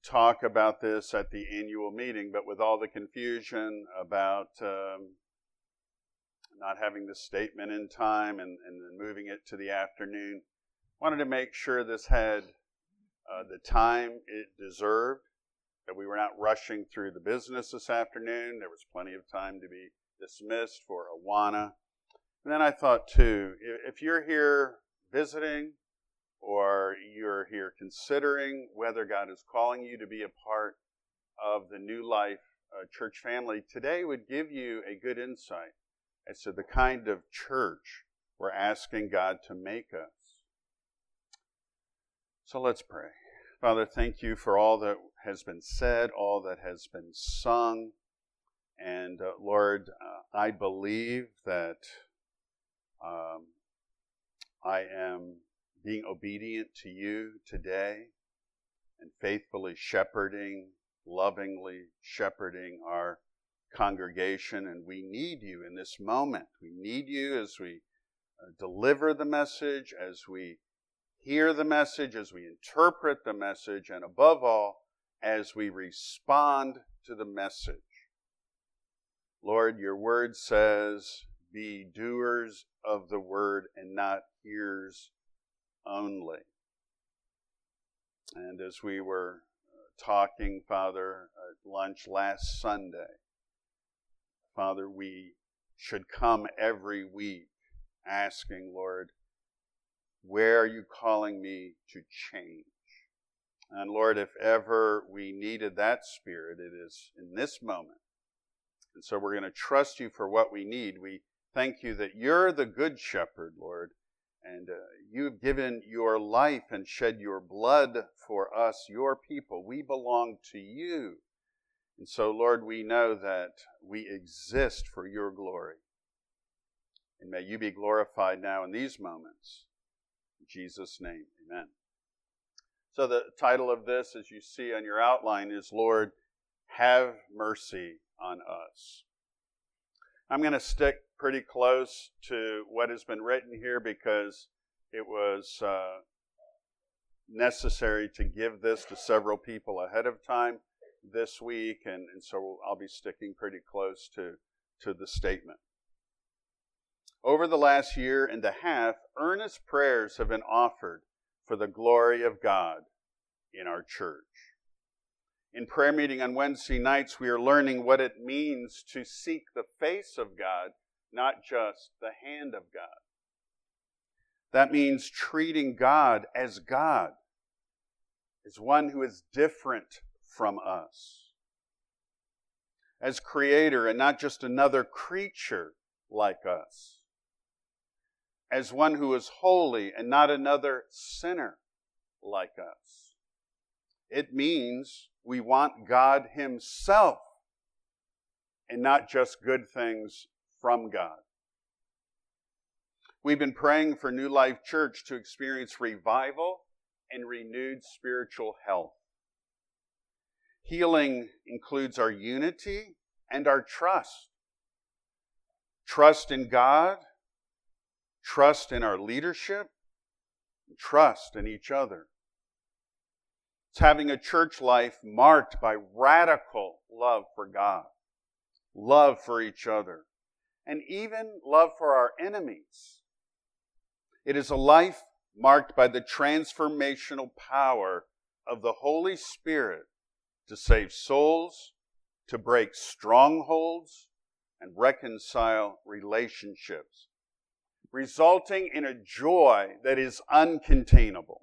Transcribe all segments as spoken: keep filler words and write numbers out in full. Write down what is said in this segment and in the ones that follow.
talk about this at the annual meeting, but with all the confusion about um, not having the statement in time and, and then moving it to the afternoon, wanted to make sure this had uh, the time it deserved, that we were not rushing through the business this afternoon. There was plenty of time to be dismissed for Awana. And then I thought, too, if you're here visiting or you're here considering whether God is calling you to be a part of the New Life uh, church family, today would give you a good insight as to the kind of church we're asking God to make us. So let's pray. Father, thank you for all that has been said, all that has been sung. And uh, Lord, uh, I believe that um, I am being obedient to you today and faithfully shepherding, lovingly shepherding our congregation. And we need you in this moment. We need you as we uh, deliver the message, as we hear the message, as we interpret the message, and above all, as we respond to the message. Lord, your word says, be doers of the word and not hearers only. And as we were talking, Father, at lunch last Sunday, Father, we should come every week asking, Lord, where are you calling me to change? And Lord, if ever we needed that spirit, it is in this moment. And so we're going to trust you for what we need. We thank you that you're the good shepherd, Lord, and uh, you've given your life and shed your blood for us, your people. We belong to you. And so, Lord, we know that we exist for your glory. And may you be glorified now in these moments. In Jesus' name, amen. So the title of this, as you see on your outline, is, Lord, have mercy on us. I'm going to stick pretty close to what has been written here because it was uh, necessary to give this to several people ahead of time this week, and, and so I'll be sticking pretty close to, to the statement. Over the last year and a half, earnest prayers have been offered for the glory of God in our church. In prayer meeting on Wednesday nights, we are learning what it means to seek the face of God, not just the hand of God. That means treating God as God, as one who is different from us, as creator and not just another creature like us, as one who is holy and not another sinner like us. It means we want God himself and not just good things from God. We've been praying for New Life Church to experience revival and renewed spiritual health. Healing includes our unity and our trust. Trust in God, trust in our leadership, and trust in each other. It's having a church life marked by radical love for God, love for each other, and even love for our enemies. It is a life marked by the transformational power of the Holy Spirit to save souls, to break strongholds, and reconcile relationships, resulting in a joy that is uncontainable.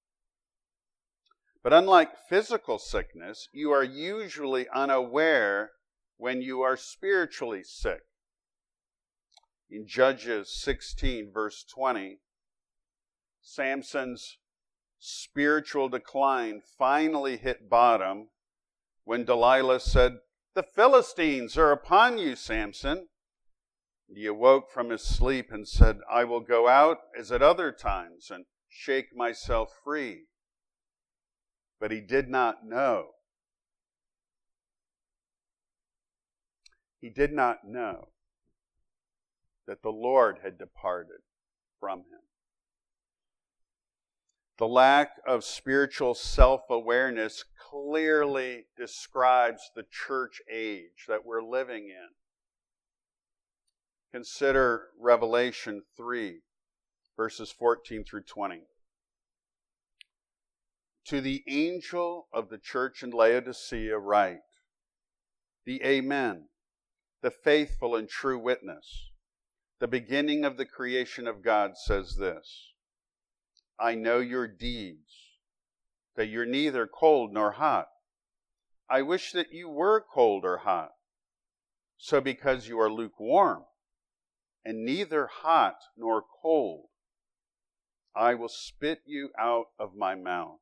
But unlike physical sickness, you are usually unaware when you are spiritually sick. In Judges sixteen, verse twenty, Samson's spiritual decline finally hit bottom when Delilah said, "The Philistines are upon you, Samson." He awoke from his sleep and said, "I will go out as at other times and shake myself free." But he did not know. He did not know that the Lord had departed from him. The lack of spiritual self-awareness clearly describes the church age that we're living in. Consider Revelation three, verses fourteen through twenty. To the angel of the church in Laodicea write, the Amen, the faithful and true witness, the beginning of the creation of God, says this: I know your deeds, that you're neither cold nor hot. I wish that you were cold or hot. So because you are lukewarm, and neither hot nor cold, I will spit you out of my mouth.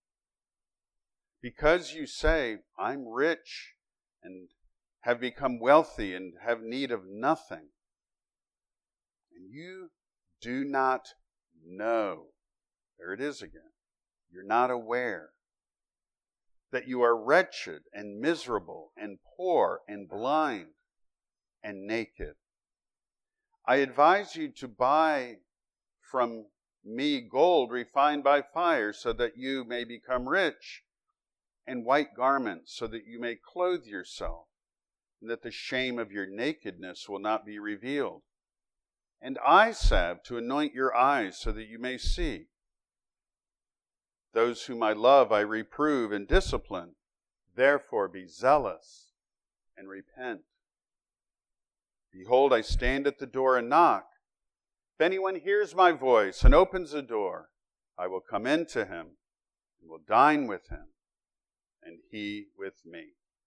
Because you say, I'm rich and have become wealthy and have need of nothing, and you do not know, there it is again, you're not aware that you are wretched and miserable and poor and blind and naked. I advise you to buy from me gold refined by fire so that you may become rich, and white garments so that you may clothe yourself, and that the shame of your nakedness will not be revealed, and eye salve to anoint your eyes so that you may see. Those whom I love I reprove and discipline. Therefore be zealous and repent. Behold, I stand at the door and knock. If anyone hears my voice and opens the door, I will come into him and will dine with him, and he with me.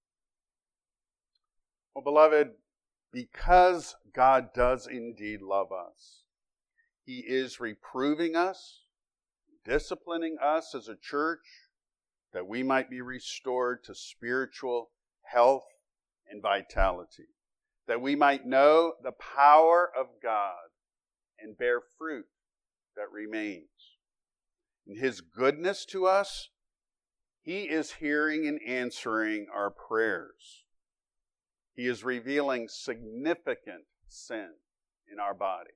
Well, beloved, because God does indeed love us, He is reproving us, disciplining us as a church, that we might be restored to spiritual health and vitality, that we might know the power of God and bear fruit that remains. In His goodness to us, He is hearing and answering our prayers. He is revealing significant sin in our body.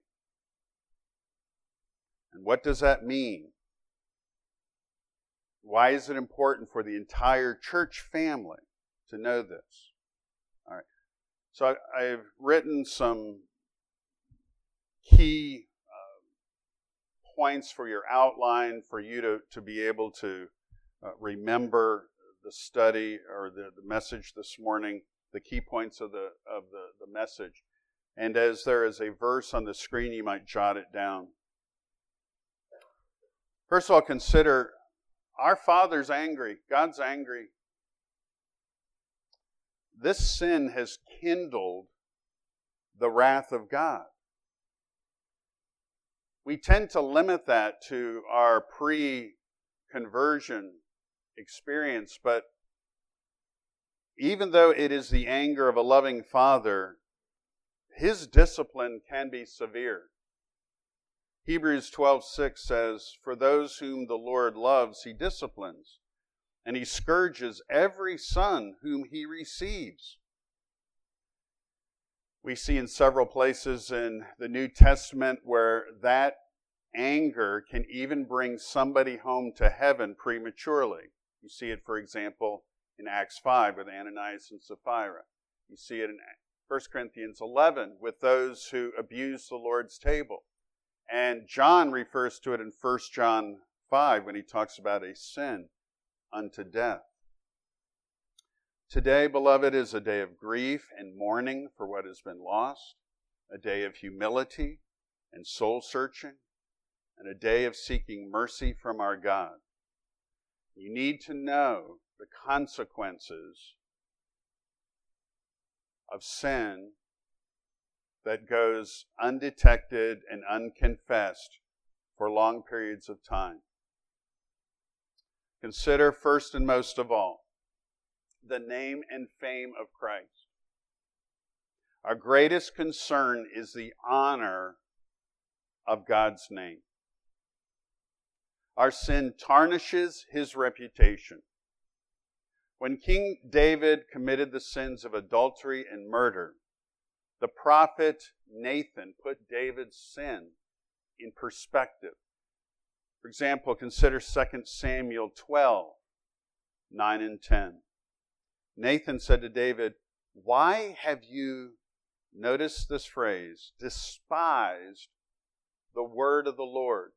And what does that mean? Why is it important for the entire church family to know this? All right. So I, I've written some key uh, points for your outline for you to, to be able to uh, remember the study or the, the message this morning, the key points of the of the, the message. And as there is a verse on the screen, you might jot it down. First of all, consider our Father's angry. God's angry. This sin has kindled the wrath of God. We tend to limit that to our pre-conversion experience, but even though it is the anger of a loving Father, His discipline can be severe. Hebrews twelve six says, "For those whom the Lord loves, He disciplines, and He scourges every son whom He receives." We see in several places in the New Testament where that anger can even bring somebody home to heaven prematurely. You see it, for example, in Acts five with Ananias and Sapphira. You see it in First Corinthians eleven with those who abuse the Lord's table. And John refers to it in First John five when he talks about a sin unto death. Today, beloved, is a day of grief and mourning for what has been lost, a day of humility and soul searching, and a day of seeking mercy from our God. You need to know the consequences of sin that goes undetected and unconfessed for long periods of time. Consider first and most of all the name and fame of Christ. Our greatest concern is the honor of God's name. Our sin tarnishes His reputation. When King David committed the sins of adultery and murder, the prophet Nathan put David's sin in perspective. For example, consider Second Samuel twelve, nine and ten. Nathan said to David, "Why have you," notice this phrase, "despised the word of the Lord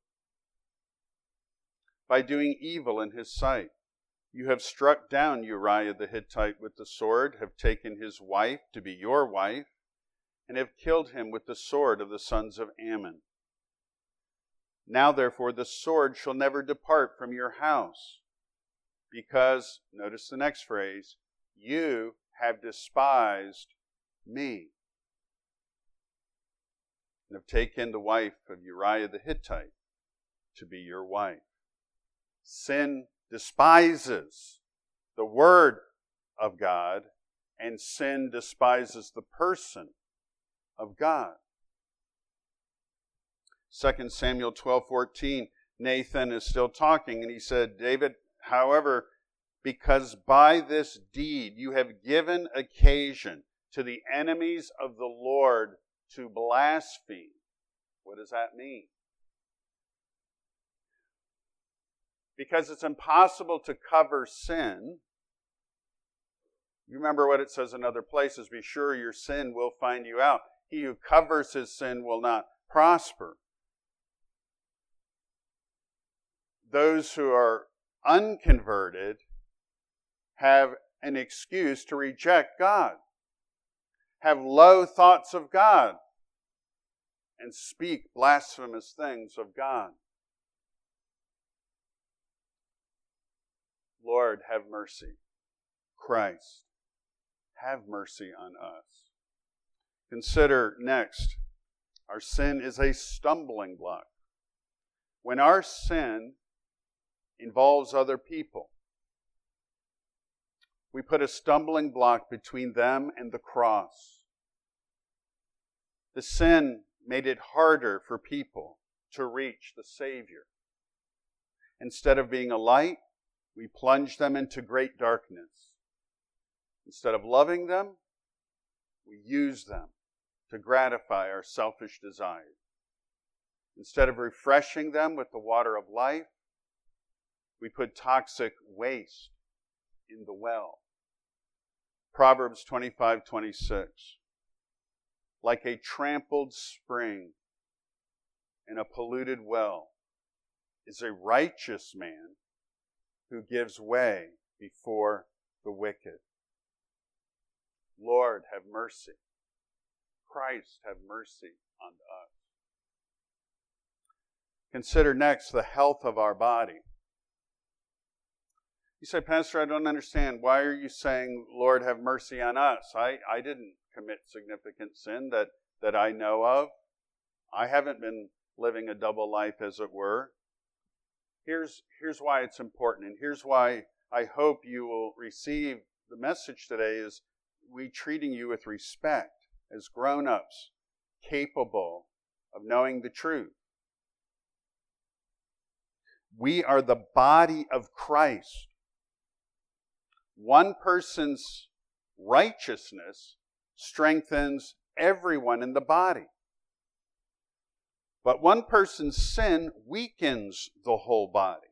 by doing evil in his sight? You have struck down Uriah the Hittite with the sword, have taken his wife to be your wife, and have killed him with the sword of the sons of Ammon. Now therefore the sword shall never depart from your house, because," notice the next phrase, "you have despised me, and have taken the wife of Uriah the Hittite to be your wife." Sin despises the word of God, and sin despises the person of God. Second Samuel twelve fourteen, Nathan is still talking, and he said, "David, however, because by this deed you have given occasion to the enemies of the Lord to blaspheme." What does that mean? Because it's impossible to cover sin. You remember what it says in other places, "Be sure your sin will find you out. He who covers his sin will not prosper." Those who are unconverted have an excuse to reject God, have low thoughts of God, and speak blasphemous things of God. Lord, have mercy. Christ, have mercy on us. Consider next, our sin is a stumbling block. When our sin involves other people, we put a stumbling block between them and the cross. The sin made it harder for people to reach the Savior. Instead of being a light, we plunge them into great darkness. Instead of loving them, we use them to gratify our selfish desires. Instead of refreshing them with the water of life, we put toxic waste in the well. Proverbs twenty-five twenty-six. Like a trampled spring in a polluted well is a righteous man who gives way before the wicked. Lord, have mercy. Christ, have mercy on us. Consider next the health of our body. You say, "Pastor, I don't understand. Why are you saying, Lord, have mercy on us? I, I didn't commit significant sin that, that I know of. I haven't been living a double life, as it were." Here's, here's why it's important, and here's why I hope you will receive the message today is we treating you with respect as grown-ups capable of knowing the truth. We are the body of Christ. One person's righteousness strengthens everyone in the body. But one person's sin weakens the whole body.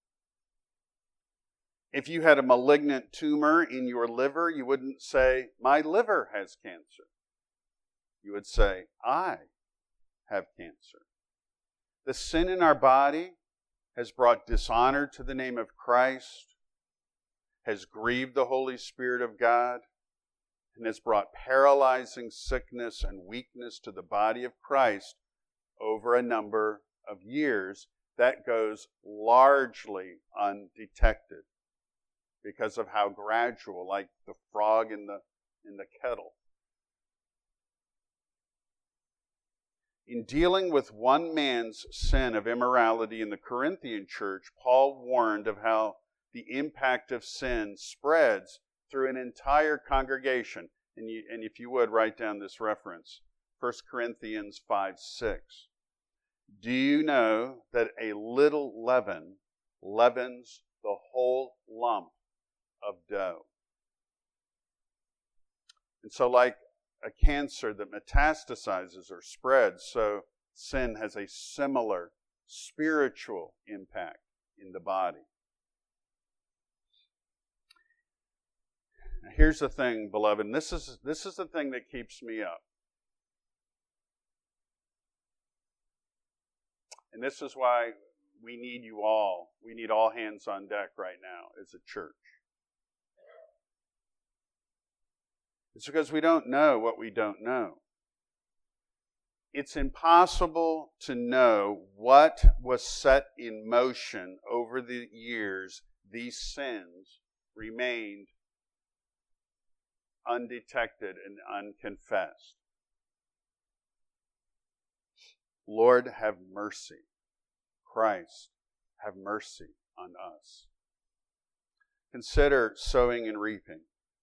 If you had a malignant tumor in your liver, you wouldn't say, "My liver has cancer." You would say, "I have cancer." The sin in our body has brought dishonor to the name of Christ, has grieved the Holy Spirit of God, and has brought paralyzing sickness and weakness to the body of Christ over a number of years. That goes largely undetected because of how gradual, like the frog in the, in the kettle. In dealing with one man's sin of immorality in the Corinthian church, Paul warned of how the impact of sin spreads through an entire congregation. And, you, and if you would, write down this reference. First Corinthians five six. Do you know that a little leaven leavens the whole lump of dough? And so like a cancer that metastasizes or spreads, so sin has a similar spiritual impact in the body. Now, here's the thing, beloved, and this is, this is the thing that keeps me up. And this is why we need you all. We need all hands on deck right now as a church. It's because we don't know what we don't know. It's impossible to know what was set in motion over the years. These sins remained undetected and unconfessed. Lord, have mercy. Christ, have mercy on us. Consider sowing and reaping.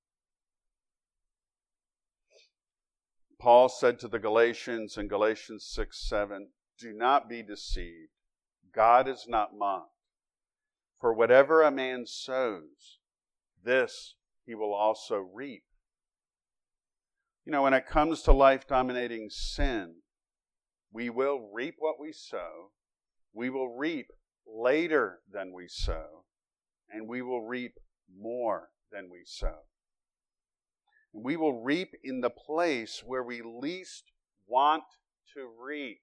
Paul said to the Galatians in Galatians six seven, do not be deceived. God is not mocked. For whatever a man sows, this he will also reap. You know, when it comes to life-dominating sin, we will reap what we sow. We will reap later than we sow. And we will reap more than we sow. And we will reap in the place where we least want to reap.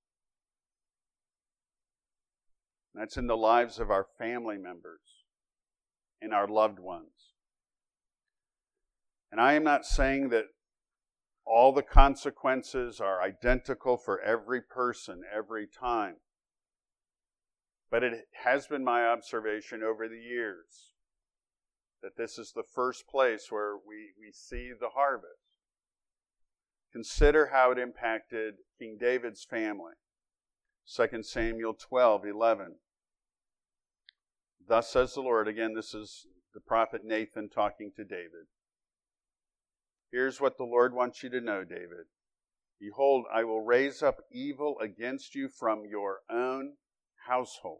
And that's in the lives of our family members and our loved ones. And I am not saying that all the consequences are identical for every person every time. But it has been my observation over the years that this is the first place where we, we see the harvest. Consider how it impacted King David's family. Second Samuel twelve eleven. Thus says the Lord, again, this is the prophet Nathan talking to David. Here's what the Lord wants you to know, David. Behold, I will raise up evil against you from your own household.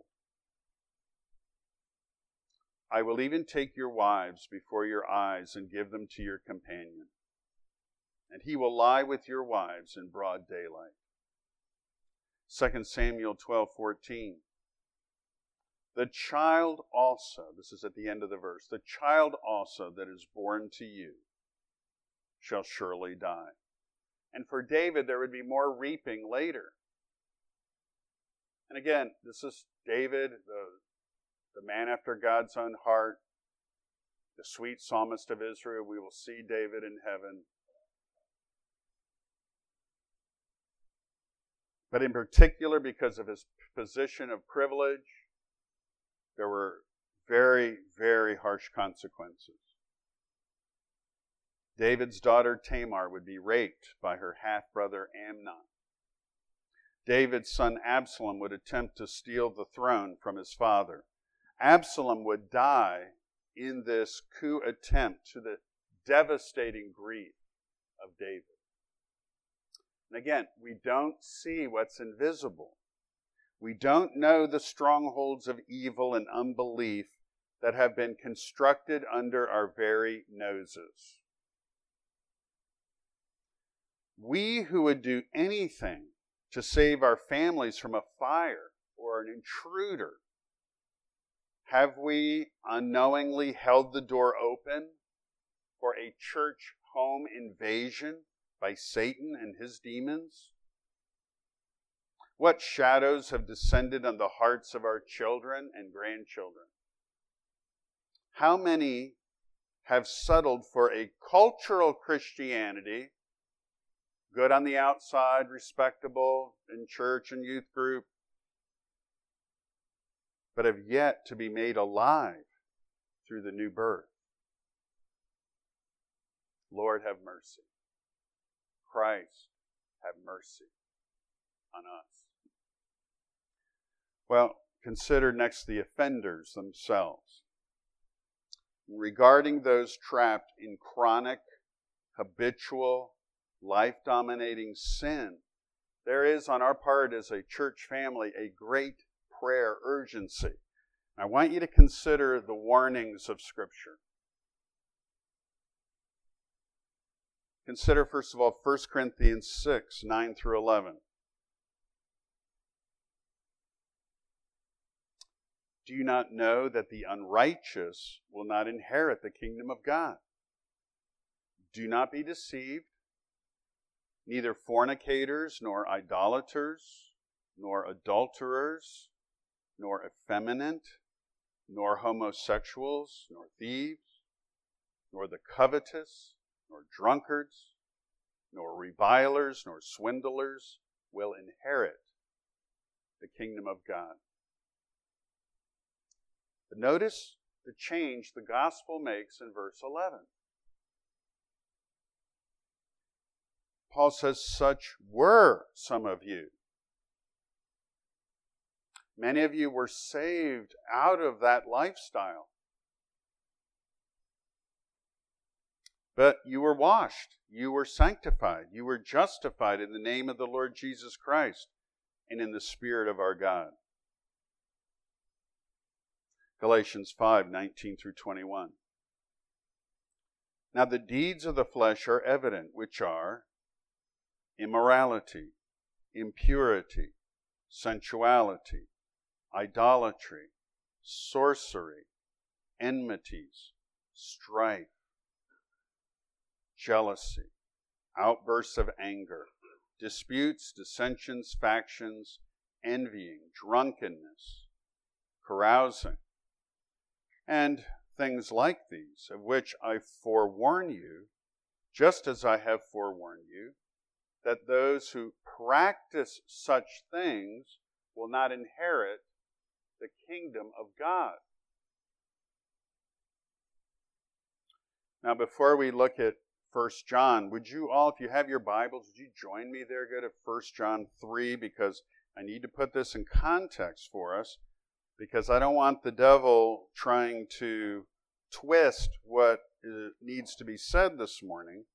I will even take your wives before your eyes and give them to your companion. And he will lie with your wives in broad daylight. Second Samuel twelve fourteen. The child also, this is at the end of the verse, the child also that is born to you shall surely die. And for David, there would be more reaping later. And again, this is David, the, the man after God's own heart, the sweet psalmist of Israel. We will see David in heaven. But in particular, because of his position of privilege, there were very, very harsh consequences. David's daughter Tamar would be raped by her half-brother Amnon. David's son Absalom would attempt to steal the throne from his father. Absalom would die in this coup attempt, to the devastating grief of David. And again, we don't see what's invisible. We don't know the strongholds of evil and unbelief that have been constructed under our very noses. We who would do anything to save our families from a fire or an intruder, have we unknowingly held the door open for a church home invasion by Satan and his demons? What shadows have descended on the hearts of our children and grandchildren? How many have settled for a cultural Christianity, good on the outside, respectable in church and youth group, but have yet to be made alive through the new birth? Lord, have mercy. Christ, have mercy on us. Well, consider next the offenders themselves. Regarding those trapped in chronic, habitual, life-dominating sin, there is on our part as a church family a great prayer urgency. I want you to consider the warnings of Scripture. Consider, first of all, First Corinthians six, nine through eleven. Do you not know that the unrighteous will not inherit the kingdom of God? Do not be deceived. Neither fornicators, nor idolaters, nor adulterers, nor effeminate, nor homosexuals, nor thieves, nor the covetous, nor drunkards, nor revilers, nor swindlers will inherit the kingdom of God. But notice the change the gospel makes in verse eleven. Paul says, such were some of you. Many of you were saved out of that lifestyle. But you were washed, you were sanctified, you were justified in the name of the Lord Jesus Christ and in the Spirit of our God. Galatians five, nineteen through twenty-one. Now the deeds of the flesh are evident, which are immorality, impurity, sensuality, idolatry, sorcery, enmities, strife, jealousy, outbursts of anger, disputes, dissensions, factions, envying, drunkenness, carousing, and things like these, of which I forewarn you, just as I have forewarned you, that those who practice such things will not inherit the kingdom of God. Now, before we look at First John, would you all, if you have your Bibles, would you join me there? Go to First John three, because I need to put this in context for us, because I don't want the devil trying to twist what uh, needs to be said this morning.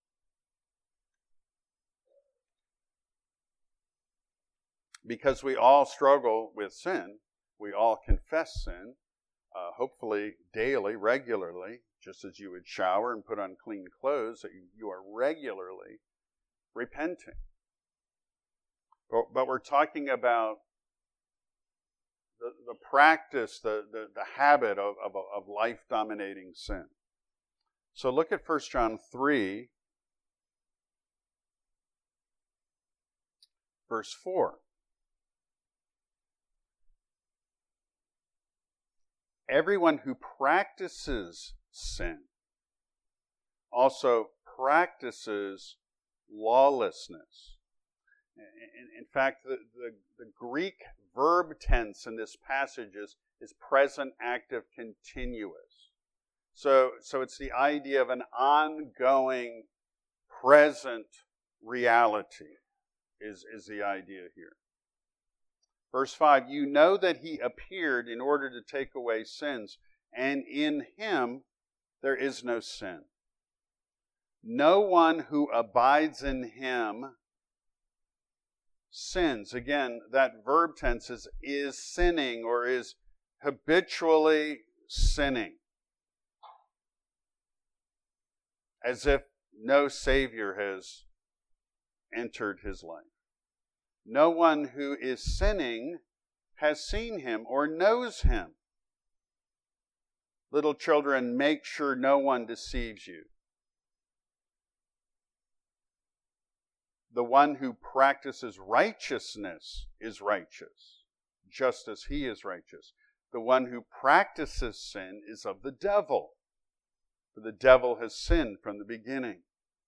Because we all struggle with sin. We all confess sin, uh, hopefully daily, regularly, just as you would shower and put on clean clothes, that you, you are regularly repenting. But, but we're talking about the, the practice, the, the, the habit of, of, of life-dominating sin. So look at First John three, verse four. Everyone who practices sin also practices lawlessness. In, in fact, the, the, the Greek verb tense in this passage is, is present active continuous. So, so it's the idea of an ongoing present reality is, is the idea here. Verse five, you know that he appeared in order to take away sins, and in him there is no sin. No one who abides in him sins. Again, that verb tense is, is sinning or is habitually sinning. As if no Savior has entered his life. No one who is sinning has seen him or knows him. Little children, make sure no one deceives you. The one who practices righteousness is righteous, just as he is righteous. The one who practices sin is of the devil, for the devil has sinned from the beginning.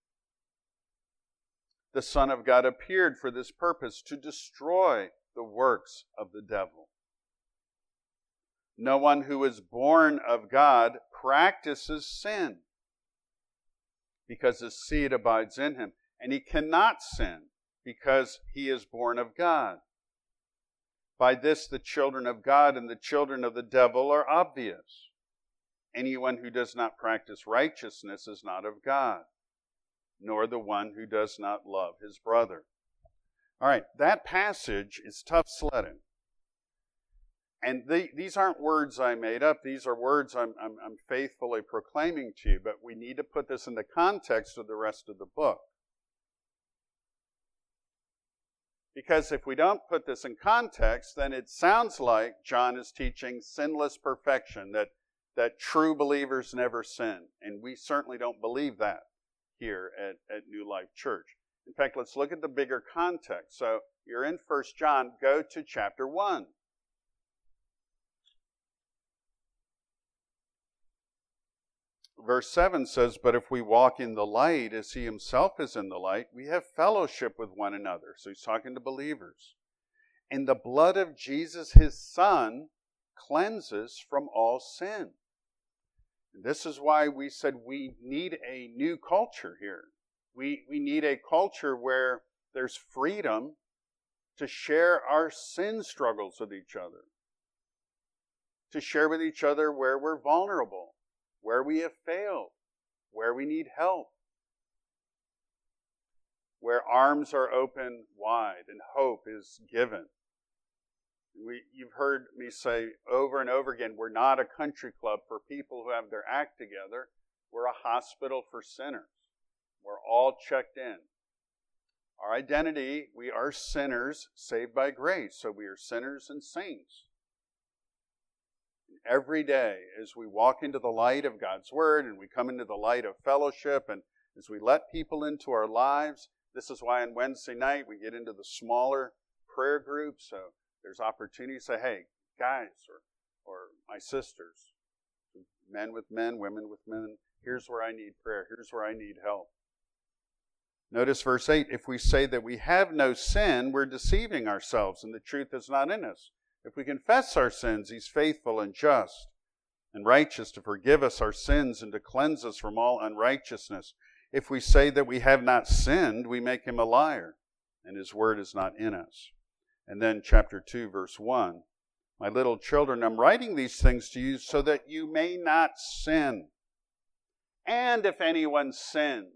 The Son of God appeared for this purpose, to destroy the works of the devil. No one who is born of God practices sin, because his seed abides in him. And he cannot sin, because he is born of God. By this the children of God and the children of the devil are obvious. Anyone who does not practice righteousness is not of God, nor the one who does not love his brother. All right, that passage is tough sledding. And the, these aren't words I made up. These are words I'm, I'm, I'm faithfully proclaiming to you. But we need to put this in the context of the rest of the book. Because if we don't put this in context, then it sounds like John is teaching sinless perfection, that, that true believers never sin. And we certainly don't believe that. here at, at New Life Church. In fact, let's look at the bigger context. So you're in First John. Go to chapter one. Verse seven says, "But if we walk in the light as he himself is in the light, we have fellowship with one another." So he's talking to believers. "And the blood of Jesus, his Son, cleanses from all sin." And this is why we said we need a new culture here. We, we need a culture where there's freedom to share our sin struggles with each other. To share with each other where we're vulnerable, where we have failed, where we need help, where arms are open wide and hope is given. We, you've heard me say over and over again, we're not a country club for people who have their act together. We're a hospital for sinners. We're all checked in. Our identity, we are sinners saved by grace. So we are sinners and saints. Every day, as we walk into the light of God's Word and we come into the light of fellowship, and as we let people into our lives, this is why on Wednesday night we get into the smaller prayer groups. So there's opportunity to say, hey, guys, or, or my sisters, men with men, women with men, here's where I need prayer, here's where I need help. Notice verse eight, "If we say that we have no sin, we're deceiving ourselves, and the truth is not in us. If we confess our sins, he's faithful and just and righteous to forgive us our sins and to cleanse us from all unrighteousness. If we say that we have not sinned, we make him a liar, and his word is not in us." And then chapter two, verse one, "My little children, I'm writing these things to you so that you may not sin. And if anyone sins,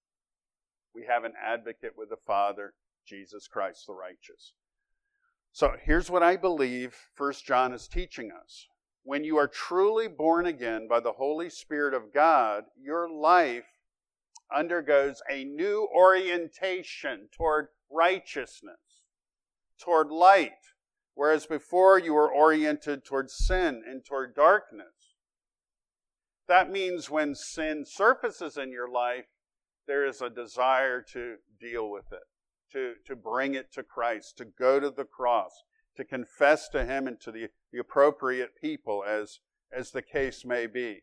we have an advocate with the Father, Jesus Christ the righteous." So here's what I believe First John is teaching us. When you are truly born again by the Holy Spirit of God, your life undergoes a new orientation toward righteousness, toward light, whereas before you were oriented toward sin and toward darkness. That means when sin surfaces in your life, there is a desire to deal with it, to, to bring it to Christ, to go to the cross, to confess to him and to the, the appropriate people as, as the case may be.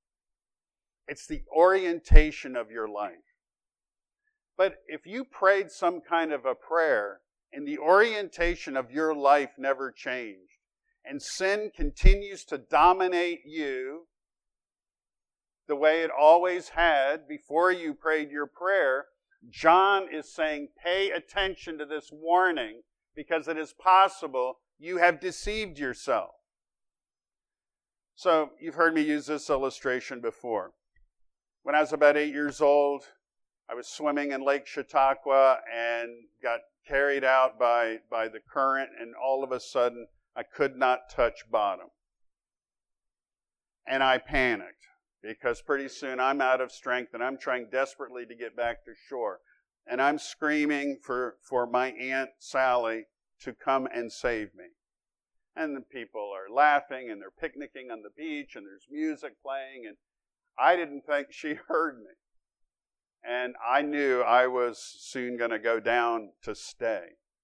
It's the orientation of your life. But if you prayed some kind of a prayer and the orientation of your life never changed, and sin continues to dominate you the way it always had before you prayed your prayer, John is saying, pay attention to this warning, because it is possible you have deceived yourself. So you've heard me use this illustration before. When I was about eight years old, I was swimming in Lake Chautauqua and got carried out by, by the current, and all of a sudden I could not touch bottom. And I panicked, because pretty soon I'm out of strength and I'm trying desperately to get back to shore. And I'm screaming for, for my Aunt Sally to come and save me. And the people are laughing and they're picnicking on the beach and there's music playing, and I didn't think she heard me. And I knew I was soon going to go down to stay.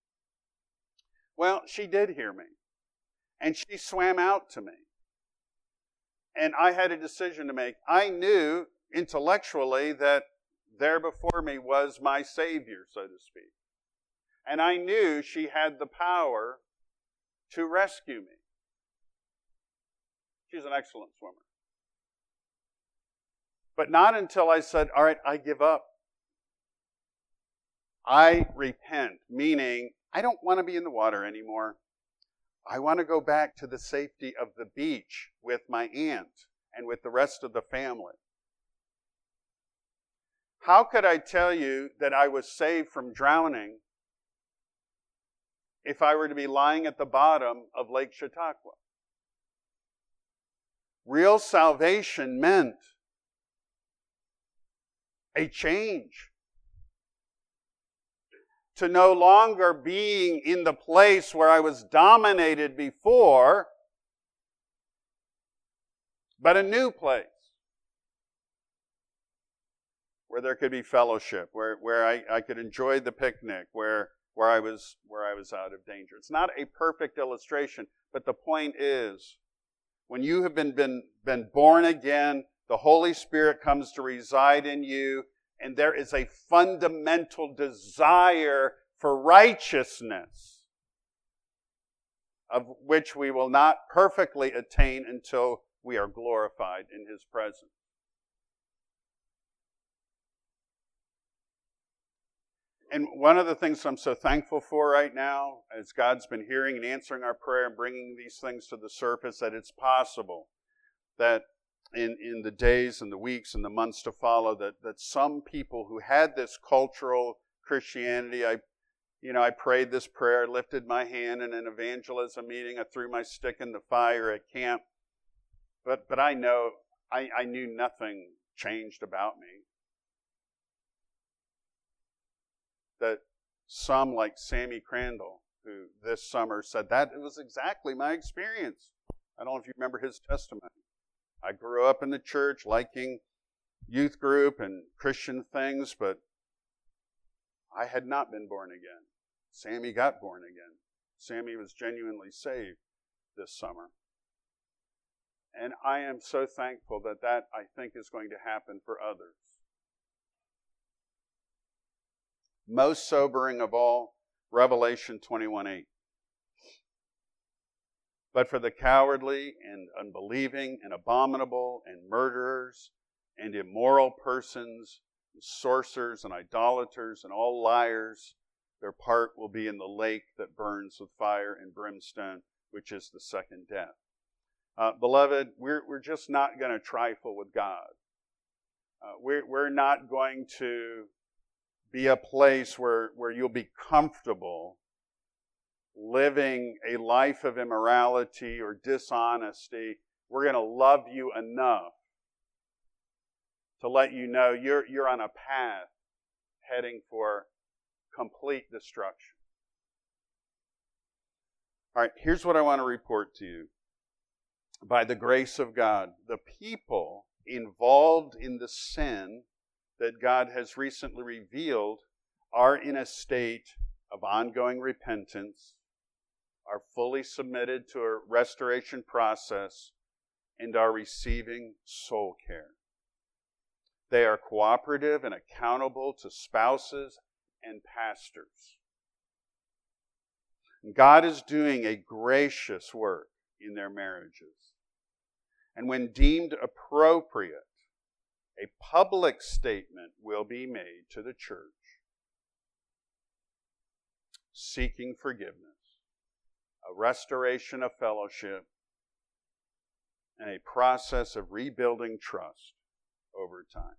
Well, she did hear me. And she swam out to me. And I had a decision to make. I knew intellectually that there before me was my Savior, so to speak. And I knew she had the power to rescue me. She's an excellent swimmer. But not until I said, all right, I give up. I repent, meaning I don't want to be in the water anymore. I want to go back to the safety of the beach with my aunt and with the rest of the family. How could I tell you that I was saved from drowning if I were to be lying at the bottom of Lake Chautauqua? Real salvation meant a change. To no longer being in the place where I was dominated before, but a new place where there could be fellowship, where, where I, I could enjoy the picnic, where, where, I was, where I was out of danger. It's not a perfect illustration, but the point is, when you have been, been, been born again, the Holy Spirit comes to reside in you, and there is a fundamental desire for righteousness, of which we will not perfectly attain until we are glorified in His presence. And one of the things I'm so thankful for right now, as God's been hearing and answering our prayer and bringing these things to the surface, that it's possible that in, in the days and the weeks and the months to follow, that, that some people who had this cultural Christianity, I, you know, I prayed this prayer, lifted my hand in an evangelism meeting, I threw my stick in the fire at camp, but but I know, I, I knew nothing changed about me. That some, like Sammy Crandall, who this summer said that it was exactly my experience. I don't know if you remember his testimony. I grew up in the church liking youth group and Christian things, but I had not been born again. Sammy got born again. Sammy was genuinely saved this summer. And I am so thankful that that, I think, is going to happen for others. Most sobering of all, Revelation twenty-one eight. But for the cowardly and unbelieving and abominable and murderers and immoral persons, and sorcerers and idolaters and all liars, their part will be in the lake that burns with fire and brimstone, which is the second death. Uh, beloved, we're, we're just not going to trifle with God. Uh, we're, we're not going to be a place where, where you'll be comfortable living a life of immorality or dishonesty. We're going to love you enough to let you know you're, you're on a path heading for complete destruction. All right, here's what I want to report to you. By the grace of God, the people involved in the sin that God has recently revealed are in a state of ongoing repentance, are fully submitted to a restoration process, and are receiving soul care. They are cooperative and accountable to spouses and pastors. God is doing a gracious work in their marriages. And when deemed appropriate, a public statement will be made to the church seeking forgiveness, a restoration of fellowship, and a process of rebuilding trust over time.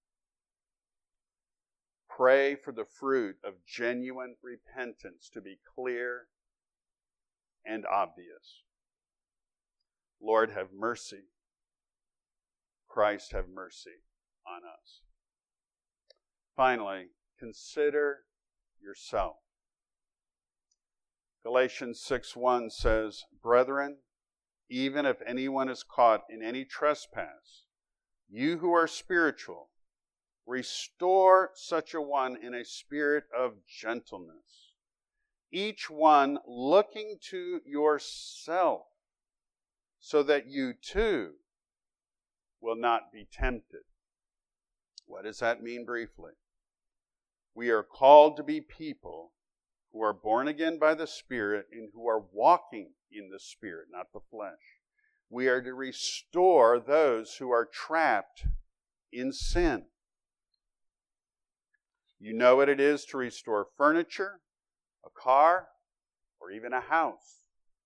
Pray for the fruit of genuine repentance to be clear and obvious. Lord, have mercy. Christ, have mercy on us. Finally, consider yourself. Galatians six one says, Brethren, even if anyone is caught in any trespass, you who are spiritual, restore such a one in a spirit of gentleness, each one looking to yourself, so that you too will not be tempted. What does that mean briefly? We are called to be people who are born again by the Spirit and who are walking in the Spirit, not the flesh. We are to restore those who are trapped in sin. You know what it is to restore furniture, a car, or even a house.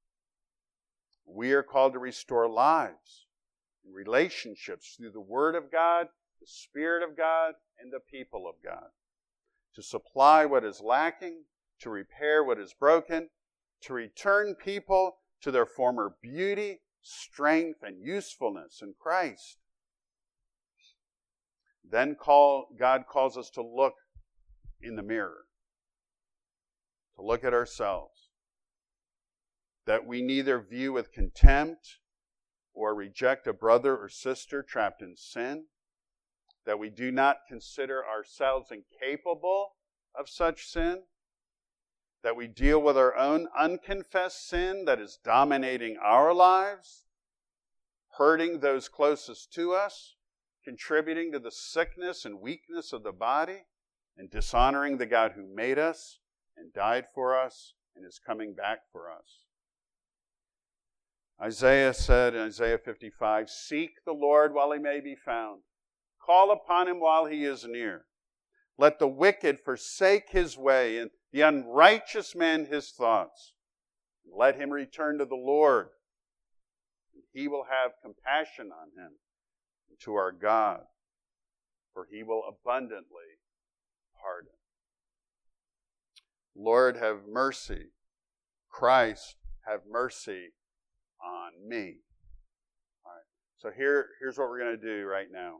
We are called to restore lives and relationships through the Word of God, the Spirit of God, and the people of God. To supply what is lacking, to repair what is broken, to return people to their former beauty, strength, and usefulness in Christ. Then call, God calls us to look in the mirror, to look at ourselves, that we neither view with contempt or reject a brother or sister trapped in sin, that we do not consider ourselves incapable of such sin, that we deal with our own unconfessed sin that is dominating our lives, hurting those closest to us, contributing to the sickness and weakness of the body, and dishonoring the God who made us and died for us and is coming back for us. Isaiah said in Isaiah fifty-five, "Seek the Lord while he may be found. Call upon him while he is near. Let the wicked forsake his way, and the unrighteous man his thoughts. Let him return to the Lord, and he will have compassion on him, and to our God, for he will abundantly pardon." Lord, have mercy. Christ, have mercy on me. All right. So here, here's what we're going to do right now.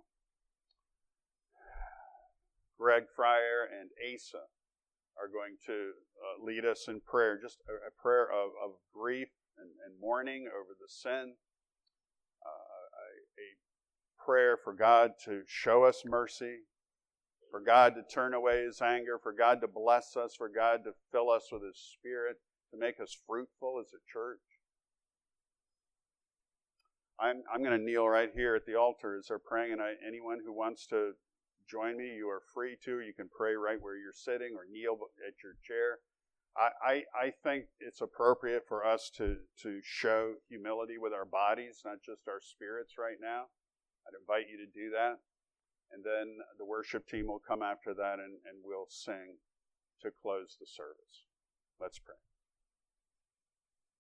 Greg Fryer and Asa are going to uh, lead us in prayer, just a, a prayer of, of grief and, and mourning over the sin, uh, a, a prayer for God to show us mercy, for God to turn away his anger, for God to bless us, for God to fill us with his Spirit, to make us fruitful as a church. I'm, I'm going to kneel right here at the altar as they're praying, and I, anyone who wants to join me, you are free to. You can pray right where you're sitting or kneel at your chair. I, I, I think it's appropriate for us to, to show humility with our bodies, not just our spirits right now. I'd invite you to do that. And then the worship team will come after that, and, and we'll sing to close the service. Let's pray.